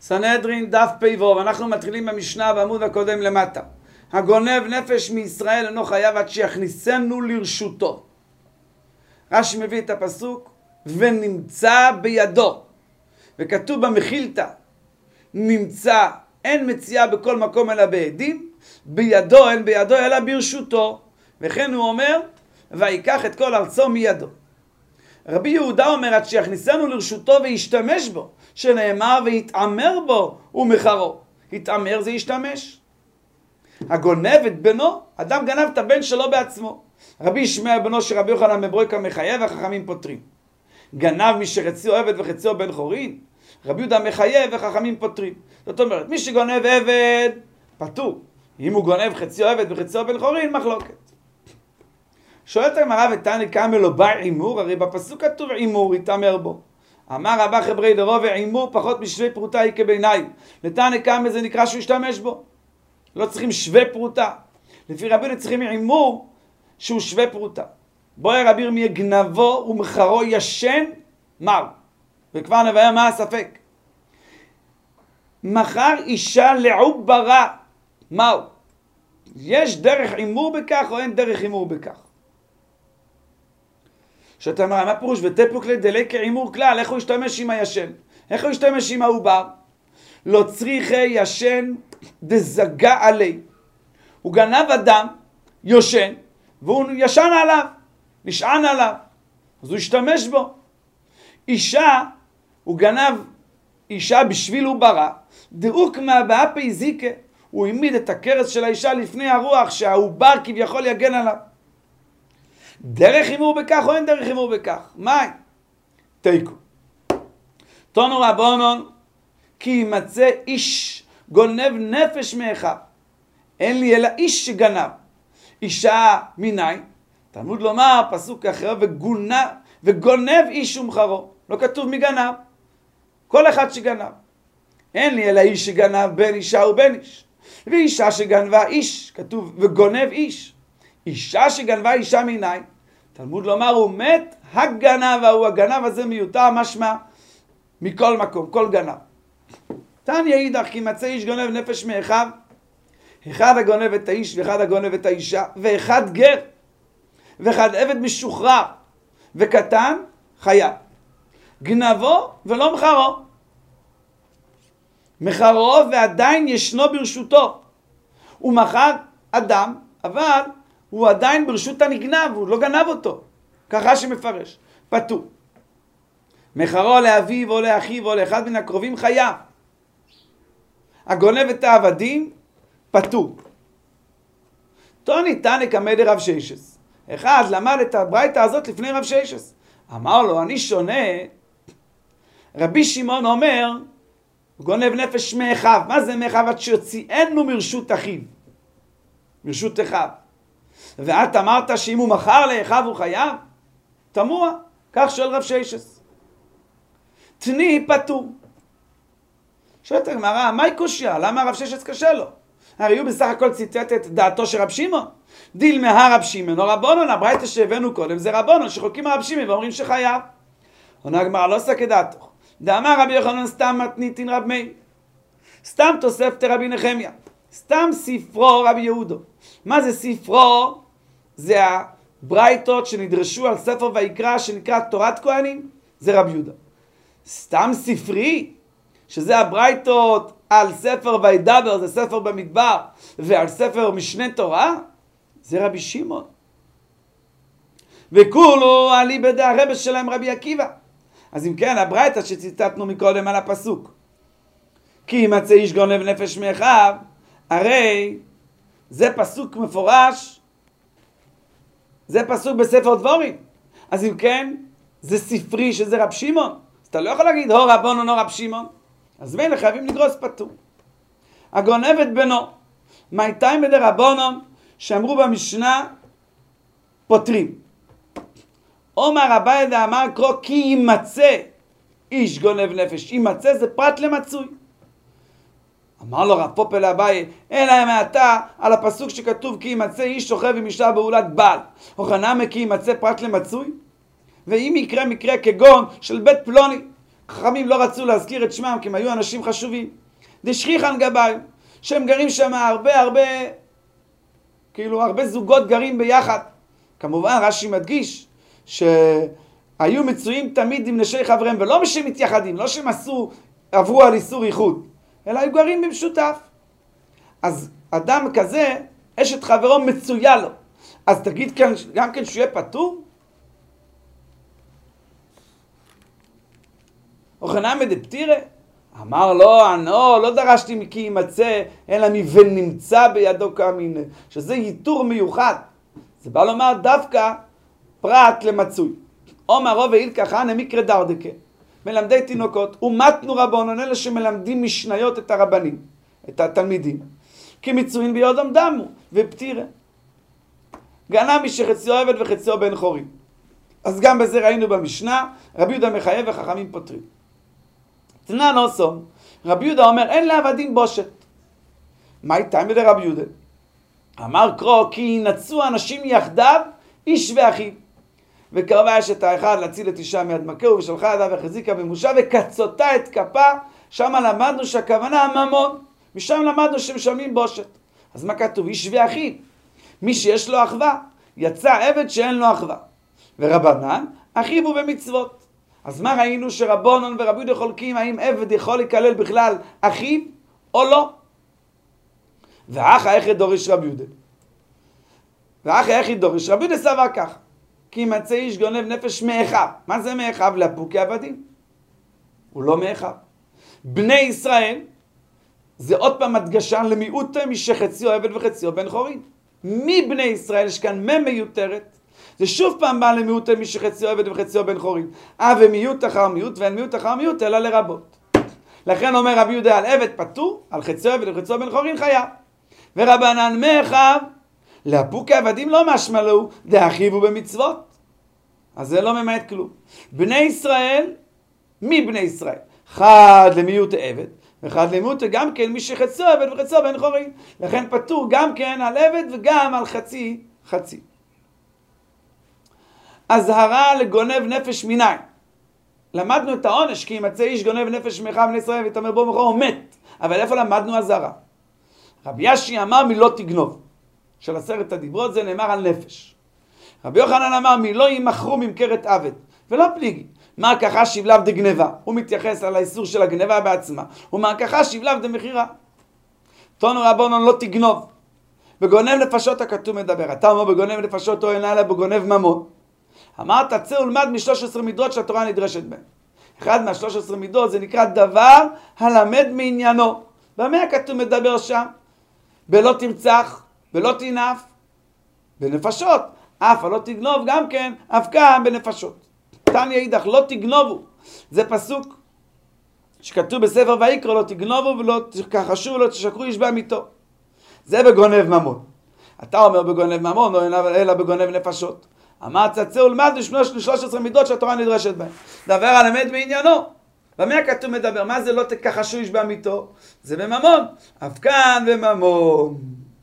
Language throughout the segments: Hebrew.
סנהדרין דף פ"ו, אנחנו מתחילים במשנה בעמוד הקודם למטה. הגונב נפש מישראל אינו חייב עד שיכניסנו לרשותו. רש"י מביא את הפסוק ונמצא בידו, וכתוב במחילתא נמצא, אין מציאה בכל מקום אלא בעדים, בידו אין בידו אלא ברשותו, וכן הוא אומר ויקח את כל ארצו מידו. רבי יהודה אומר עד שיכניסנו לרשותו וישתמש בו, שנאמר ויתעמר בו ומחרו. התעמר זה ישתמש. הגונב את בנו, אדם גנב את הבן שלו בעצמו. רבי ישמעאל בנו של רבי יוחנן בן ברוקה מחייב, החכמים פותרים. גנב מי שחציו עבד וחציו בן חורין, רבי יהודה מחייב וחכמים פותרים. זאת אומרת, מי שגונב עבד פטור, אם הוא גונב חציו עבד וחציו בן חורין, מחלוקת. שואלת הגמרא ותניא קמא לא בא עימור, הרי בפסוק כתוב עימור, יתעמר בו. אמר רבא חברי דרוב עימור פחות משווה פרוטה היא כביניים. לתניא קמא זה נקרא שהוא ישתמש בו. לא צריכים שווה פרוטה. לפי רבינו צריכים עימור שהוא שווה פרוטה. בואי רבי ירמיה גנבו ומחרו ישן מר. וכבר נבהר מה הספק. מחר אישה לעוברה מהו? יש דרך עימור בכך או אין דרך עימור בכך? שאתה אומר, מה פירוש? ותפוק לדלי כעימור כלל, איך הוא ישתמש עם הישן? איך הוא ישתמש עם העובר? לא צריכי ישן דזגה עלי. הוא גנב אדם, יושן, והוא ישן עליו, נשען עליו. אז הוא ישתמש בו. אישה, הוא גנב אישה בשביל עוברה, דאוק מהבאפי זיקה, הוא העמיד את הכרס של האישה לפני הרוח, שהעובר כביכול יגן עליו. דרך הימור בכך או אין דרך הימור בכך? מה? תיקו. תנו רבונון, כי ימצא איש גונב נפש מאחיו. אין לי אלא איש שגנב. אישה מניין? תלמוד לומר, פסוק אחר, וגונב איש ומחרו. לא כתוב מי גנב. כל אחד שגנב. אין לי אלא איש שגנב בין אישה ובין איש. ואישה שגנבה איש, כתוב וגונב איש. אישה שגנבה אישה מניין, תלמוד לומר הוא מת הגנב, הוא הגנב הזה מיותר משמע מכל מקום, כל גנב. תניא אידך כי מצא איש גונב נפש מאחיו, אחד הגונב את האיש ואחד הגונב את האישה, ואחד גר ואחד עבד משוחרר וקטן חייב. גנבו ולא מחרו. מחרו ועדיין ישנו ברשותו. הוא מכר אדם, אבל הוא עדיין ברשות הנגנב, הוא לא גנב אותו. ככה שמפרש. פטור. מחרו לאביו או לאחיו או לאחד מן הקרובים חייב. הגונב את העבדים, פטור. תוני תניא קמא דרב ששת. אחד למד את הברייתא הזאת לפני רב ששת. אמר לו, אני שונה. רבי שמעון אומר, גונב נפש מאחיו. מה זה מאחיו? עד שיוציאנו מרשות אחיו. מרשות אחיו. ואת אמרת שאם הוא מכר לאחיו הוא חייב? תמוה. כך שואל רב ששת. תני פטור. שואלת הגמרא, מהי קושיה? למה רב ששת קשה לו? הרי הוא בסך הכל ציטט את דעתו של רב שמעון. דיל מהרב שמעון או רבונון, הברייתא שהבאנו קודם זה רבונון שחולקים הרב שמעון ואומרים שחייב. עונה הגמרא לא סקי דעתו. דאמר רבי יוחנן סתם מתניתין רב מאיר. סתם תוספת רבי נחמיה. סתם ספרו רבי יהודו. מה זה ספרו? זה הברייתות שנדרשו על ספר ויקרא שנקרא תורת כהנים. זה רבי יהודה. סתם ספרי, שזה הברייתות על ספר וידבר, זה ספר במדבר, ועל ספר משנה תורה, זה רבי שמעון. וכולו עלי בדי הרבה שלהם רבי עקיבא. אז אם כן, הברייתא שציטטנו מקודם על הפסוק, כי ימצא איש גונב נפש מאחיו, הרי זה פסוק מפורש, זה פסוק בספר דבורים. אז אם כן, זה ספרי שזה רב שמעון. אז אתה לא יכול להגיד, הו רבונון או רב שמעון. אז מילא חייבים לגרוס פטור. הגונב את בנו. מייתיים בדי רבונון, שאמרו במשנה, פותרים. עומר אביי דאמר קרוא כי ימצא איש גונב נפש. ימצא זה פרט למצוי. אמר לו רב פופל אביי, אלא מעתה על הפסוק שכתוב כי ימצא איש שוכב עם אישה בעולת בעל. או חנמי כי ימצא פרט למצוי. ואם יקרה מקרה כגון של בית פלוני, חכמים לא רצו להזכיר את שמם, כי הם היו אנשים חשובים. דשכיחן גבאי, שהם גרים שם הרבה זוגות גרים ביחד. כמובן רש"י מדגיש שהיו מצויים תמיד עם נשי חבריהם, ולא שהם מתייחדים, לא שהם עברו על איסור ייחוד, אלא היו גרים במשותף. אז אדם כזה, אשת חברו מצויה לו. אז תגיד גם כן שהוא יהיה פטור? אוכנמי דפטירה? אמר לא דרשתי כי יימצא, אלא ונמצא בידו כאמינא, שזה ייתור מיוחד. זה בא לומר דווקא פרט למצוי. אומר רוב ואילקח אנא מקרא דרדקה, מלמדי תינוקות, ומתנו רבונן, אלה שמלמדים משניות את הרבנים, את התלמידים, כי מצוין ביודם דמו ופטירה. גנה מי שחציו עבד וחציו בן חורים. אז גם בזה ראינו במשנה, רבי יהודה מחייב וחכמים פותרים. תנא נוסום, רבי יהודה אומר, אין לעבדים בושת. מה איתם ידי רבי יהודה? אמר קרוא, כי ינצו אנשים יחדיו, איש ואחיו. וקרבה אשת האחד להציל את אישה מיד מכהו, ושלחה ידה וחזיקה במושה, וקצותה את כפה. שם למדנו שהכוונה הממון. משם למדנו שמשלמים בושת. אז מה כתוב? איש ואחיו. מי שיש לו אחווה, יצא עבד שאין לו אחווה. ורבנן, אחיו הוא במצוות. אז מה ראינו? שרבונון ורבי יהודה חולקים האם עבד יכול לקלל בכלל אחיו או לא? ואחא איך דורש רבי יהודה? רבי יהודה סבר ככה, כי ימצא איש גונב נפש מאחיו. מה זה מאחיו? לאפוקי עבדים. הוא לא מאחיו. בני ישראל, זה עוד פעם הדגשה למיעוט מי שחציו עבד וחציו בן חורין. מבני ישראל יש כאן מיותרת. זה שוב פעם בא למיעוט מי שחציו עבד וחציו בן חורין. ומיעוט אחר מיעוט, ואין מיעוט אחר מיעוט אלא לרבות. לכן אומר רבי יהודה על עבד פטור, על חציו עבד וחציו בן חורין חייב. ורבנן מאחיו, לאפוקי עבדים לא משמע לו, דאחיו הוא במצוות. אז זה לא ממעט כלום. בני ישראל, מבני ישראל, אחד למיעוט עבד, ואחד למיעוט גם כן מי שחציו עבד וחציו בן חורין. לכן פטור גם כן על עבד וגם על חצי. אזהרה לגונב נפש מניין. למדנו את העונש, כי ימצא איש גונב נפש מאחיו בני ישראל ותאמר בו מכרו, הוא מת. אבל איפה למדנו אזהרה? רבי ישי אמר מלא תגנוב. של 10 הדיברות זה נאמר על נפש. רבי יוחנן אמר מלא ימכרו ממכרת עבד. ולא פליגי. מה ככה שבלב דגנבה? הוא מתייחס על האיסור של הגנבה בעצמה. ומה ככה שבלב דמכירה? תונו רבונון לא תגנוב. בגונב נפשות הכתוב מדבר. אתה אומר בגונב נפשות או אינה אלא בגונב ממון. אמרת צא ולמד מ13 מידות שהתורה נדרשת בהן. אחד מה13 מידות זה נקרא דבר הלמד מעניינו. במה הכתוב מדבר שם? בלא תרצח, בלא תנאף, בנפשות. אף לא תגנוב גם כן, אף כאן בנפשות. תניא אידך, לא תגנובו. זה פסוק שכתוב בספר ויקרא, לא תגנובו ולא תכחשו ולא תשקרו איש באמיתו. זה בגונב ממון. אתה אומר בגונב ממון, אלא בגונב נפשות. אמרת צא ולמד מ13 מידות שהתורה נדרשת בהן. דבר הלמד מעניינו. במה הכתוב מדבר? מה זה לא תכחשו איש באמיתו? זה בממון. אף כאן בממון.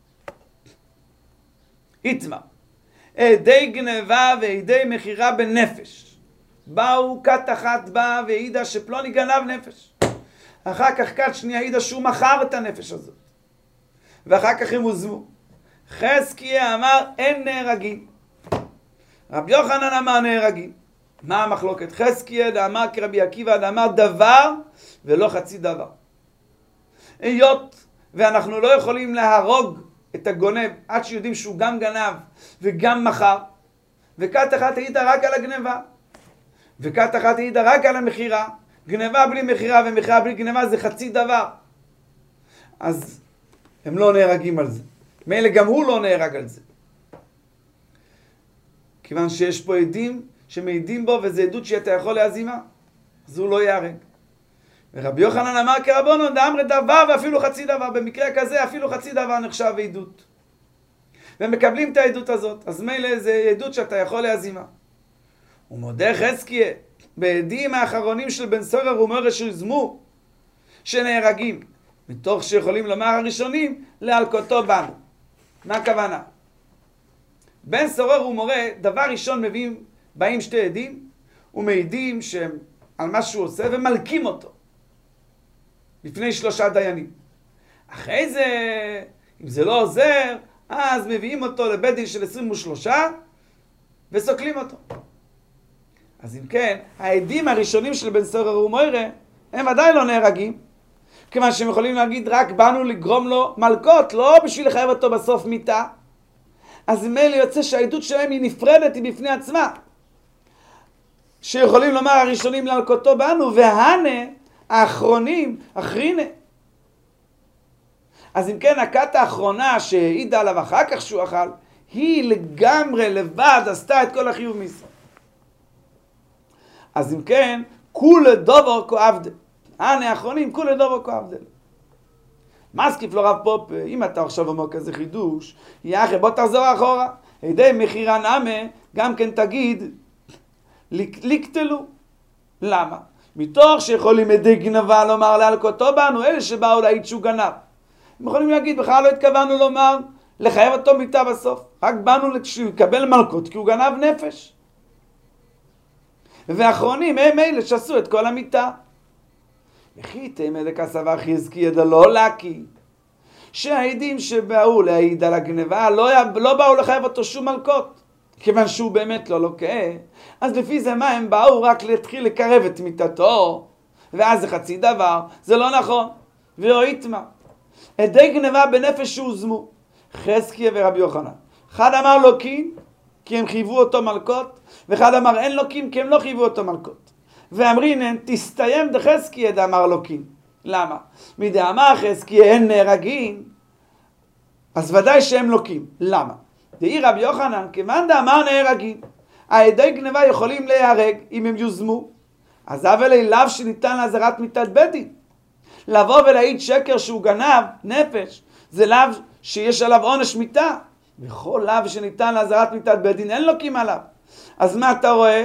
איתמה. עדי גנבה ועדי מכירה בנפש. באו כת אחת באה והעידה שפלוני גנב נפש. אחר כך כת שנייה העידה שהוא מכר את הנפש הזאת. ואחר כך הם הוזמו. חזקיה אמר אין נהרגים. רבי יוחנן אמר נהרגים. מה המחלוקת? חזקיה דאמר כרבי עקיבא דאמר דבר ולא חצי דבר. היות ואנחנו לא יכולים להרוג את הגונב עד שיודעים שהוא גם גנב וגם מכר, וכת אחת העידה רק על הגנבה, וכת אחת העידה רק על המכירה. גנבה בלי מכירה ומכירה בלי גנבה זה חצי דבר. אז הם לא נהרגים על זה. מילא גם הוא לא נהרג על זה. כיוון שיש פה עדים שמעידים בו, וזה עדות שאתה יכול להזימה, אז הוא לא יהרג. ורבי יוחנן אמר כרבונון דאמרי דבר ואפילו חצי דבר. במקרה כזה אפילו חצי דבר נחשב עדות. ומקבלים את העדות הזאת. אז מילא זה עדות שאתה יכול להזימה. ומודה חזקיה בעדים האחרונים של בן סורר ומורה שהוזמו, שנהרגים, מתוך שיכולים לומר הראשונים, להלקותו בנו. מה הכוונה? בן סורר ומורה, דבר ראשון באים שתי עדים, ומעידים שהם על מה שהוא עושה ומלקים אותו לפני 3 דיינים. אחרי זה, אם זה לא עוזר, אז מביאים אותו לבית דין של 23 וסוקלים אותו. אז אם כן, העדים הראשונים של בן סורר ומוירה הם עדיין לא נהרגים, כיוון שהם יכולים להגיד רק באנו לגרום לו מלקות, לא בשביל לחייב אותו בסוף מיתה. אז מילא יוצא שהעדות שלהם היא נפרדת, היא בפני עצמה, שיכולים לומר הראשונים להלקותו באנו, והנה האחרונים אחרינה. אז אם כן, הכת האחרונה שהעידה עליו אחר כך שהוא אכל, היא לגמרי לבד עשתה את כל החיוב מישראל. אז אם כן, כולה דובר כעבדל. האחרונים, כולה דובר כעבדל. מסקיף לו רב פופ, אם אתה עכשיו אומר כזה חידוש, יחי, בוא תחזור אחורה. הידי מחירה נמה, גם כן תגיד, לקטלו. למה? מתוך שיכולים עדי גנבה לומר להלקותו בנו, אלה שבאו להעיד שהוא גנב. הם יכולים להגיד, בכלל לא התכוונו לומר, לחייב אותו מיתה בסוף. רק באנו שהוא יקבל מלקות, כי הוא גנב נפש. והאחרונים הם אלה שעשו את כל המיתה. וכי תימא דקסבר חזקיה דלא לקי, שהעדים שבאו להעיד על הגנבה לא באו לחייב אותו שום מלקות, כיוון שהוא באמת לא לוקה. אז לפי זה מה הם באו? רק להתחיל לקרב את מיתתו, ואז זה חצי דבר. זה לא נכון. ואויתמה עדי גנבה בנפש שהוזמו, חזקיה ורבי יוחנן, אחד אמר לוקים כי הם חייבו אותו מלקות, ואחד אמר אין לוקים כי הם לא חייבו אותו מלקות. ואמרינן תסתיים דחזקיה דאמר לוקים. למה? מדאמר חזקיה אין נהרגים, אז ודאי שהם לוקים. למה? דאי רבי יוחנן כיוון דאמר נהרגים, העדי גנבה יכולים להיהרג אם הם יוזמו, אז אבל לאו שניתן לעזרת מיתת בית דין. לבוא ולהעיד שקר שהוא גנב נפש, זה לאו שיש עליו עונש מיתה. וכל לאו שניתן לעזרת מיתת בית דין אין לוקים עליו. אז מה אתה רואה?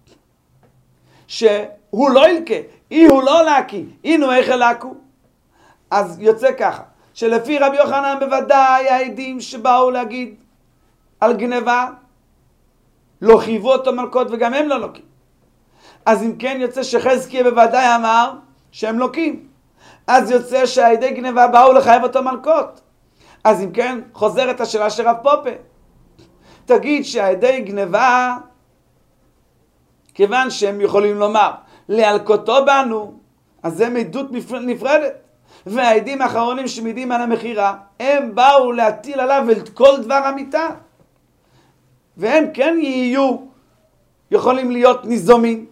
שהוא לא ילקה, אי הוא לא לקי, אינו איך לקו. אז יוצא ככה, שלפי רבי יוחנן בוודאי העדים שבאו להגיד על גנבה לא חייבו אותו מלקות וגם הם לא לוקים. אז אם כן יוצא שחזקיה בוודאי אמר שהם לוקים. אז יוצא שהעדי גנבה באו לחייב אותו מלקות. אז אם כן חוזרת השאלה של רב פופה, תגיד שהעדי גנבה, כיוון שהם יכולים לומר להלקותו בנו, אז זה עדות נפרדת. והעדים האחרונים שמעידים על המחירה, הם באו להטיל עליו את כל דבר המיתה. והם כן יכולים להיות ניזומים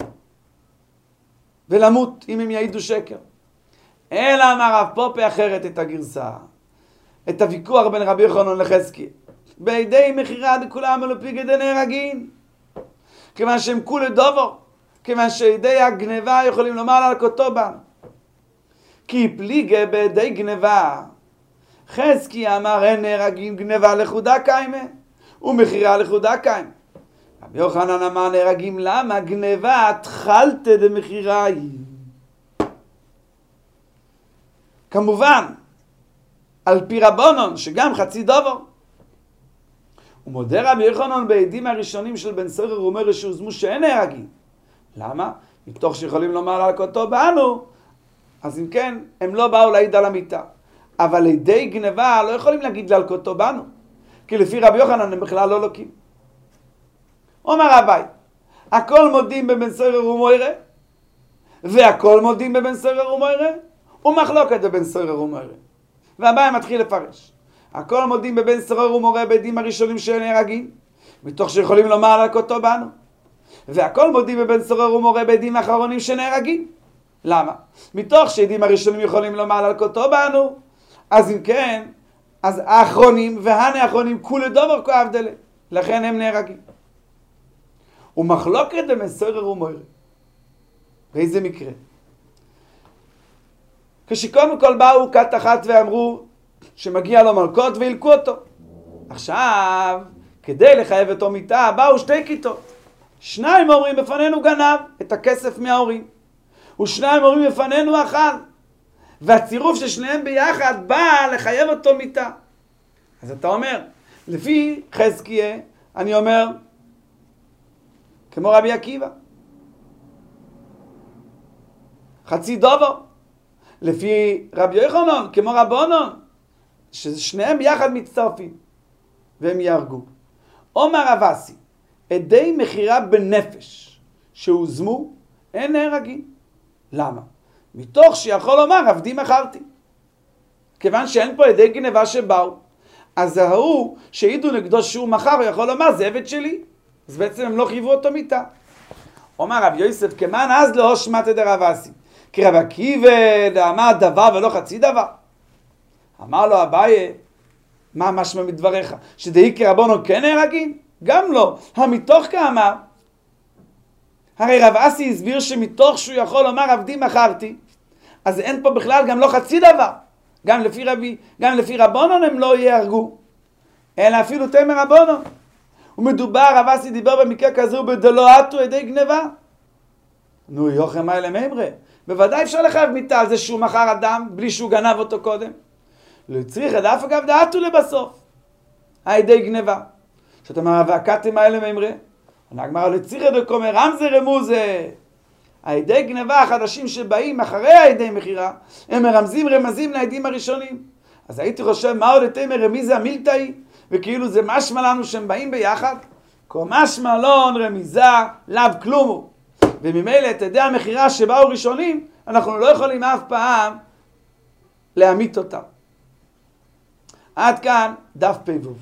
ולמות אם הם יעידו שקר. אלא אמר רב פופה אחרת את הגרסה, את הוויכוח בין רבי יוחנן לחזקיה. בידי מחירה דכולם אלופיגי דנהרגין, כיוון שהם כולי דובר, כיוון שידי הגנבה יכולים לומר להלקותו בנו. כי פליגה בידי גנבה, חזקיה אמר אין נהרגים גנבה לחודה קיימה ומחירה לחודה קיימה. רבי יוחנן אמר נהרגים למה? גנבה התחלת דמחירה היא. כמובן על פי רבונון שגם חצי דובר. ומודה רבי יוחנן בעדים הראשונים של בן סורר ומוירה שהוזמו שאין נהרגים. למה? מתוך שיכולים לומר להלקותו בנו, אז אם כן הם לא באו להעיד על המיתה. אבל עדי גנבה לא יכולים להגיד להלקותו בנו, כי לפי רבי יוחנן הם בכלל לא לוקים. אומר רבי, הכל מודים בבן סורר ומוירה, והכל מודים בבן סורר ומוירה, ומחלוקת בבן סורר ומוירה. והבא מתחיל לפרש. הכל מודים בבן סורר ומוירה בעדים הראשונים שנהרגים, מתוך שיכולים לומר להלקותו בנו. והכל מודים בבן סורר ומוירה בעדים האחרונים שנהרגים. למה? מתוך שעדים הראשונים יכולים לומר להלקותו בנו, אז אם כן, אז האחרונים והאחרונים כולי דובר כעבדלה, לכן הם נהרגים. ומחלוקת בבן סורר ומוירה. באיזה מקרה? כשקודם כל באו כת אחת ואמרו שמגיע לו מלקות והלקו אותו. עכשיו, כדי לחייב אותו מיתה, באו 2 כיתות. 2 אומרים בפנינו גנב את הכסף מההורים, ו2 אומרים בפנינו אכל. והצירוף של שניהם ביחד בא לחייב אותו מיתה. אז אתה אומר, לפי חזקיה, אני אומר, כמו רבי עקיבא. חצי דובר. לפי רבי יוחנן, כמו רבונון, ששניהם יחד מצטרפים, והם יהרגו. אומר רב אסי, עדי מכירה בנפש שהוזמו, אין נהרגים. למה? מתוך שיכול לומר, עבדי מכרתי. כיוון שאין פה עדי גנבה שבאו, אז ההוא שהעידו נגדו שהוא מכר, הוא יכול לומר, זה עבד שלי. אז בעצם הם לא חייבו אותו מיתה. אומר רב יוסף, כמן אז לא שמעת דרב אסי. כי רב עקיבא דאמר דבר ולא חצי דבר. אמר לו אביי, מה משמע מדבריך? שדאי כרבונו כן נהרגים? גם לא. המתוך כאמר, הרי רב אסי הסביר שמתוך שהוא יכול לומר עבדי מכרתי, אז אין פה בכלל גם לא חצי דבר. גם לפי רבונון הם לא יהרגו, אלא אפילו תמר רבונון. ומדובר, רב אסי דיבר במקרה כזו בדלועתו עדי גנבה. נו יוחם אלה מימרה. בוודאי אפשר לחייב מיתה על זה שהוא מכר אדם בלי שהוא גנב אותו קודם. לא צריך את אף אגב דעתו לבסוף. העדי גנבה. זאת אומרת, והקתם האלה מימרה. נגמר לצריך את הקומר רמזה רמוזה. העדי גנבה החדשים שבאים אחרי העדי מחירה, הם מרמזים רמזים לעדים הראשונים. אז הייתי חושב, מה עוד תמר רמיזה המילתאי? וכאילו זה משמע לנו שהם באים ביחד? כל משמע לא רמיזה לאו כלומו. וממילא את עדי המחירה שבאו ראשונים, אנחנו לא יכולים אף פעם להמית אותם. עד כאן דף פ"ו.